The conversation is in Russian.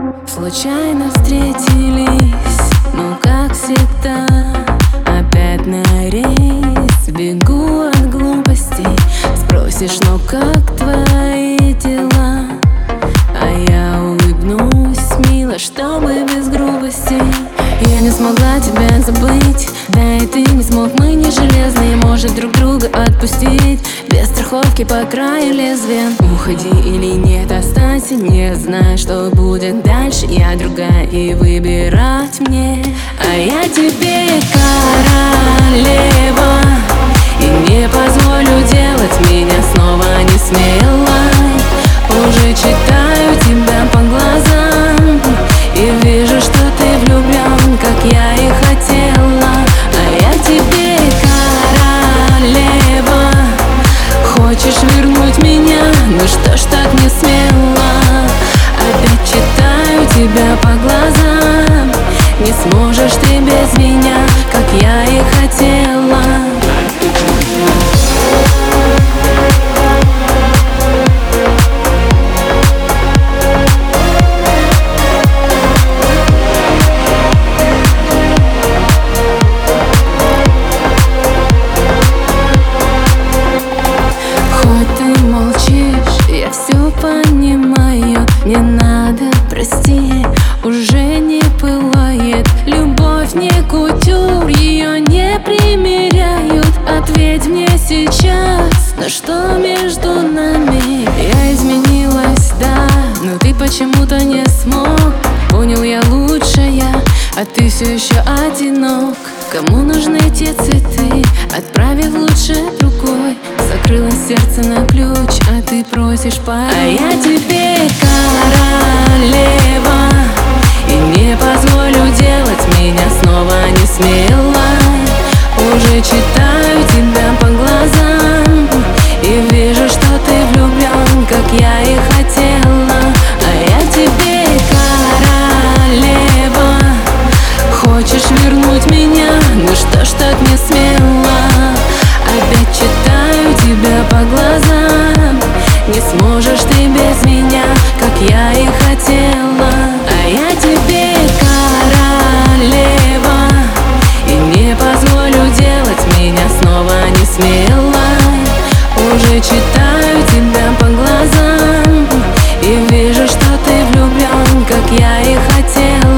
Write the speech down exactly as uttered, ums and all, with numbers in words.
Случайно встретились, но как всегда опять на рейс. Бегу от глупостей, спросишь, ну как твои дела? А я улыбнусь, мило, чтобы без грубости. Я не смогла тебя забыть, да и ты не смог. Мы не железные, может друг друга отпустить без страховки по краю лезвия. Уходи или нет, останься, не знаю, что будет дальше. Я другая, и выбирать мне. А я тебе королева, и не позволю делать меня снова не смелой. Уже читаю тебя по глазам и вижу, что ты влюблен, как я и хотела. А я тебе королева. Хочешь вернуть меня? Ну что ж так не смело? Опять читаю тебя по глазам. Не сможешь ты без меня, как я и хотела. Понимаю, не надо, прости, уже не пылает. Любовь не кутюр, ее не примеряют. Ответь мне сейчас, на что между нами? Я изменилась, да, но ты почему-то не смог. Понял, я лучшая, а ты все еще одинок. Кому нужны эти цветы? Отправив лучше другой. Закрыла сердце на ключ, а ты просишь пароль. А я тебе королева, и не позволю делать меня снова не смелой. Уже читаю тебя по глазам и вижу, что ты влюблен, как я и хотела. А я тебе королева. Хочешь вернуть меня? Ну что ж так не смело? Опять читаю тебя по глазам. Не сможешь ты без меня, как я и хотела. А я тебе королева, и не позволю делать меня снова не смелой. Уже читаю тебя по глазам и вижу, что ты влюблен, как я и хотела.